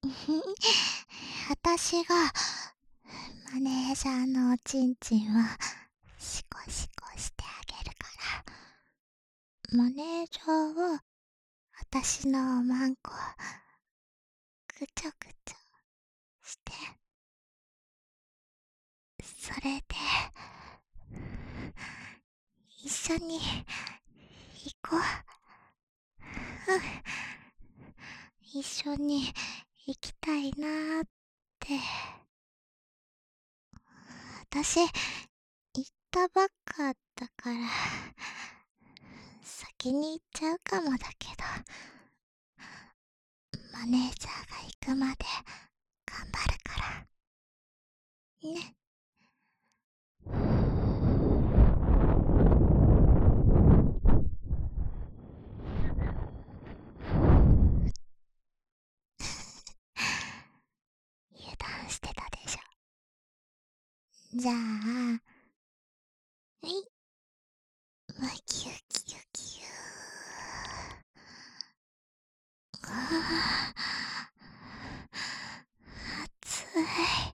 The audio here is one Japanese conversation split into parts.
私がマネージャーのおちんちんはシコシコしてあげるから、マネージャーは私のおまんこぐちょぐちょして、それで一緒に行こう。うん、一緒に行きたいなーって。私行ったばっかだから先に行っちゃうかもだけど、マネージャーが行くまで頑張るからね。油断してたでしょ。じゃあ、はい、ムキュキュキュー。あー、暑い。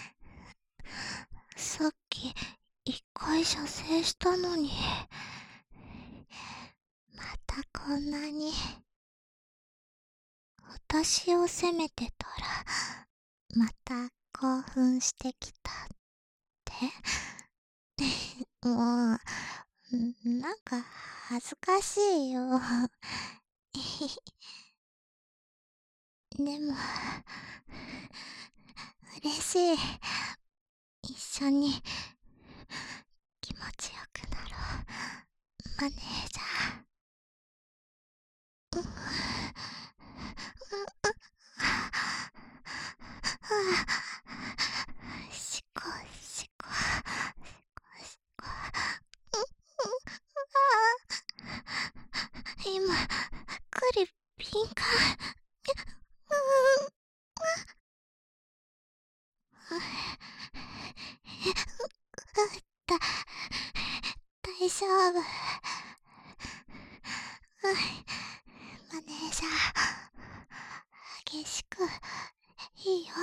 さっき一回射精したのに、またこんなに。私を責めてたらまた興奮してきたって。もうなんか恥ずかしいよ。でも嬉しい。一緒に気持ちよくなろう、マネージャー。しこしこしこ。今クリピンか。だ大丈夫。マネージャー激しくいいよ。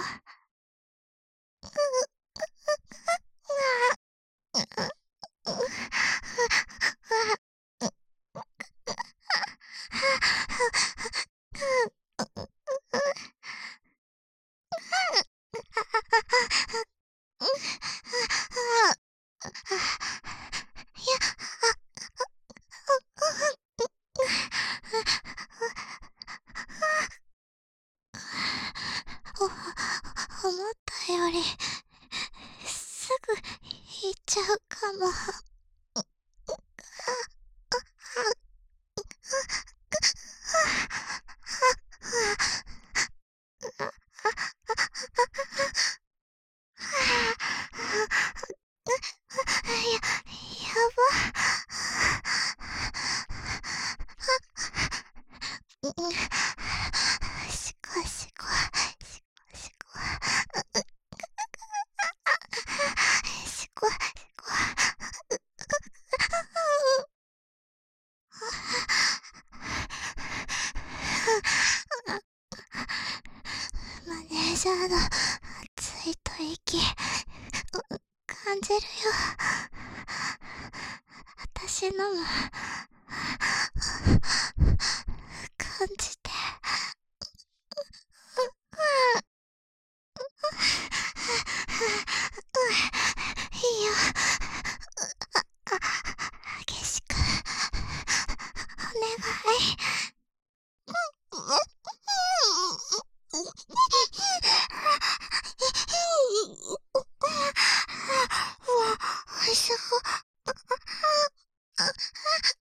思ったよりすぐ行っちゃうかも。やば。しこしこしこしこしこしこ。マネージャーの熱い吐息感じるよ。私のも感じて。いいよ。激しくお願い。おいしそう。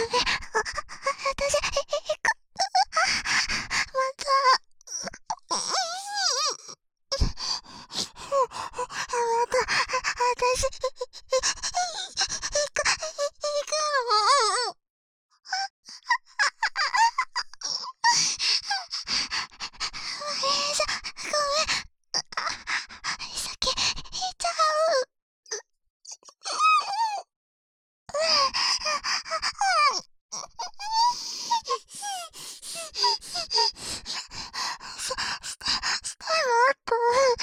私、行く。また。また、私、行くの。マネージャー、ごめん。先、行っちゃう。してもっと。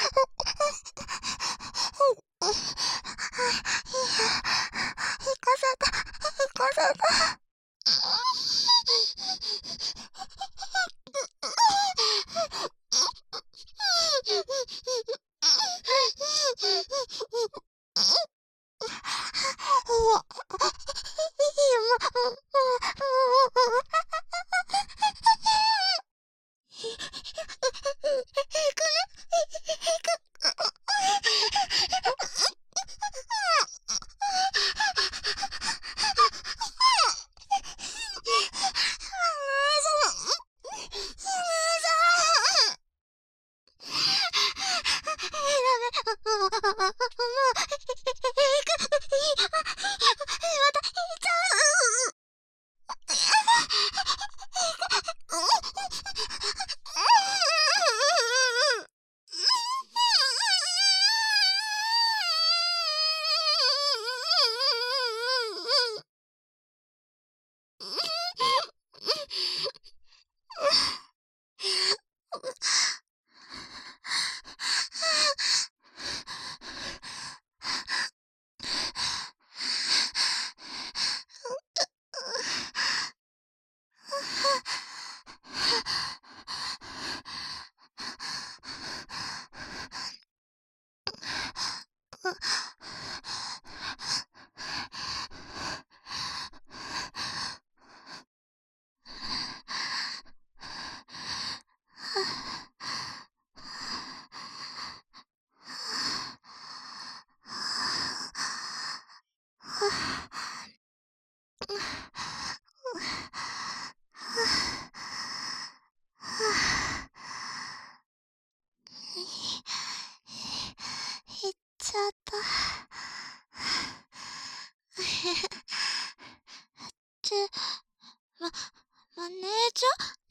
行かせて、行かせて。行っちゃった。ま、マネージャー。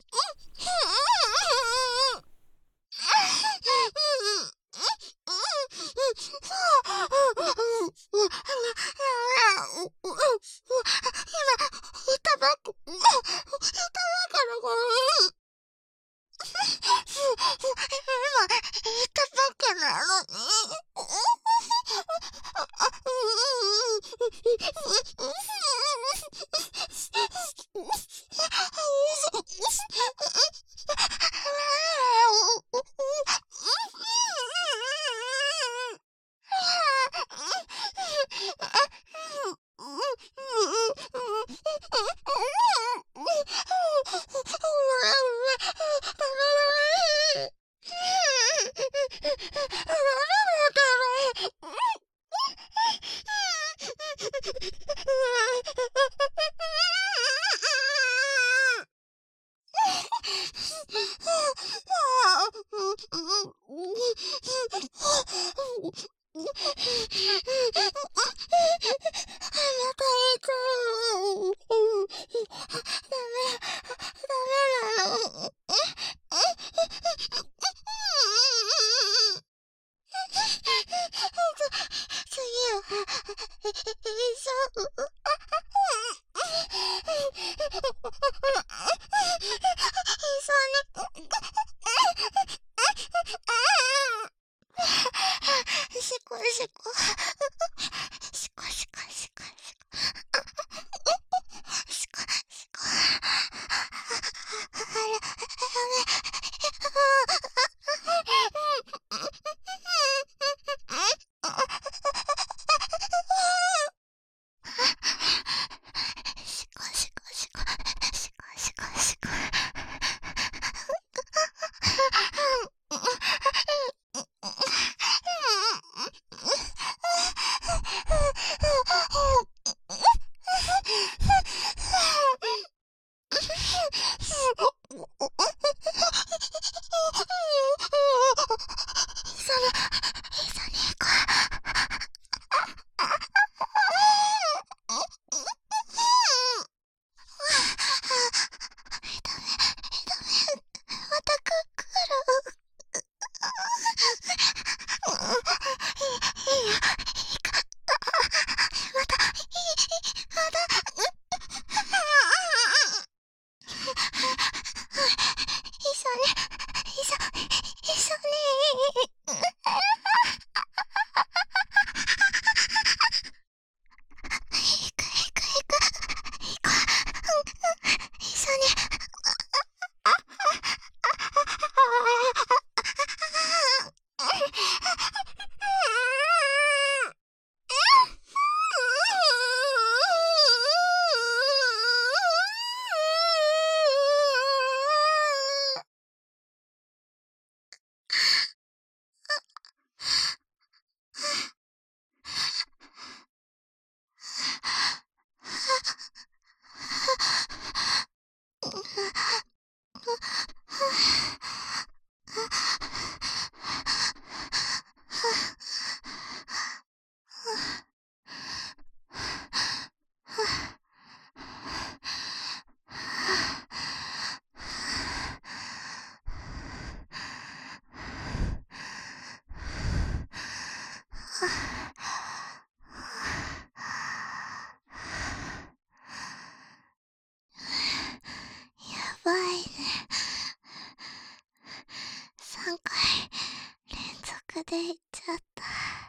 で行っちゃった。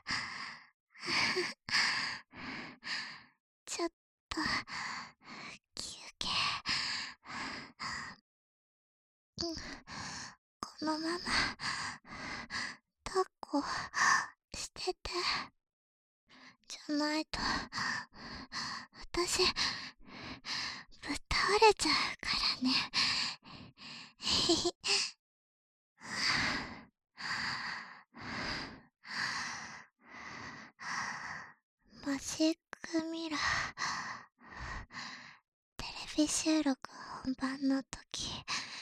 ちょっと、休憩。うん、このまま、抱っこしてて。じゃないと、私、ぶっ倒れちゃうからね。へへ。マジックミラー。テレビ収録本番の時、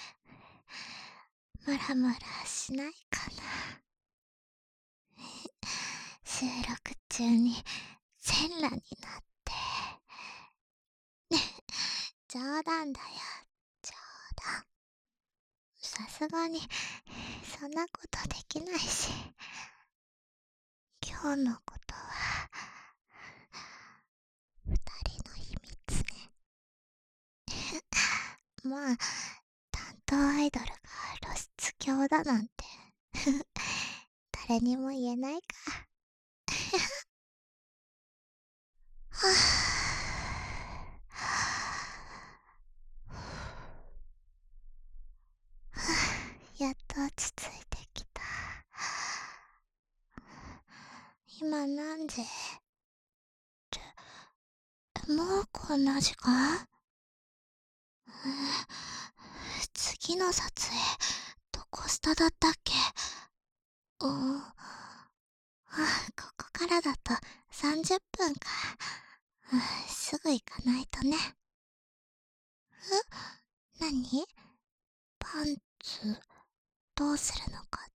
ムラムラしないかな。収録中に全裸になって。冗談だよ、冗談。さすがに、そんなことできないし。今日のことは、二人の秘密ね。まあ、担当アイドルが露出狂だなんて、誰にも言えないか。はぁ、やっと落ち着いてきた。今何時って、もうこんな時間？次の撮影、どこスタだったっけ？ここからだと30分か。すぐ行かないとね。何？パンツ、どうするのかって？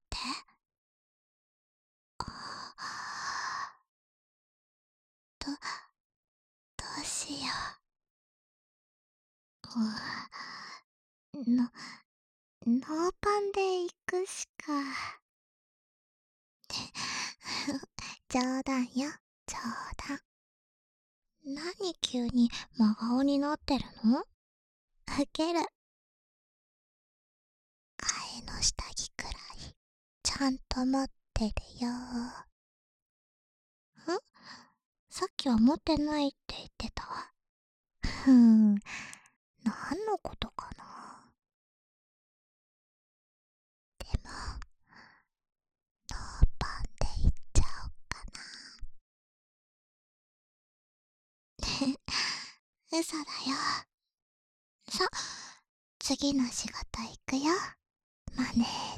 ど、どうしよう。ノーパンで行くしか。冗談よ、冗談。何急に真顔になってるの？ウケる。替えの下着くらい、ちゃんと持ってるよ。さっきは持ってないって言ってたわ。何のことかな。でも、ノーパンで行っちゃおうかな。嘘だよ。さ、次の仕事行くよ。マネー